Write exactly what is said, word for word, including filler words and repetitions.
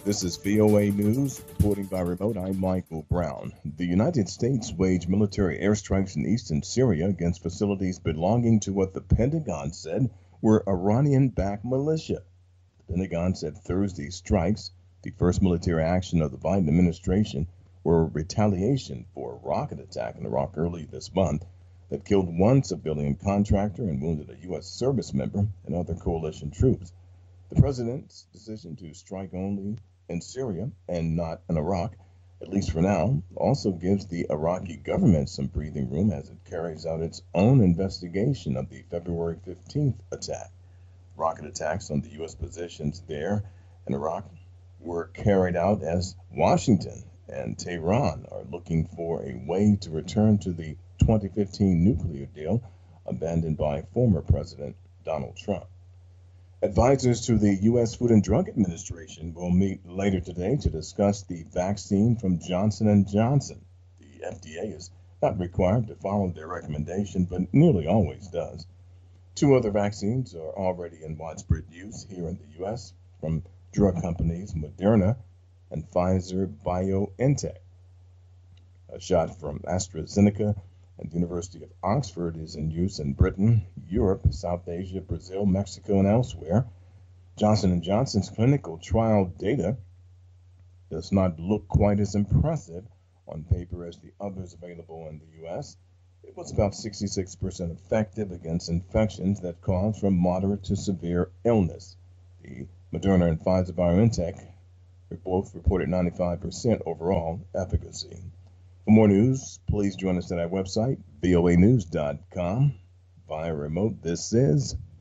This is V O A News, reporting by remote. I'm Michael Brown. The United States waged military airstrikes in eastern Syria against facilities belonging to what the Pentagon said were Iranian-backed militia. The Pentagon said Thursday's strikes, the first military action of the Biden administration, were retaliation for a rocket attack in Iraq early this month that killed one civilian contractor and wounded a U S service member and other coalition troops. The president's decision to strike only in Syria and not in Iraq, at least for now, also gives the Iraqi government some breathing room as it carries out its own investigation of the February fifteenth attack. Rocket attacks on the U S positions there in Iraq were carried out as Washington and Tehran are looking for a way to return to the twenty fifteen nuclear deal abandoned by former President Donald Trump. Advisors to the U S Food and Drug Administration will meet later today to discuss the vaccine from Johnson and Johnson. The F D A is not required to follow their recommendation, but nearly always does. Two other vaccines are already in widespread use here in the U S from drug companies Moderna and Pfizer BioNTech. A shot from AstraZeneca and the University of Oxford is in use in Britain, Europe, South Asia, Brazil, Mexico, and elsewhere. Johnson and Johnson's clinical trial data does not look quite as impressive on paper as the others available in the U S. It was about sixty-six percent effective against infections that cause from moderate to severe illness. The Moderna and Pfizer BioNTech both reported ninety-five percent overall efficacy. For more news, please join us at our website, V O A news dot com. Via remote, this is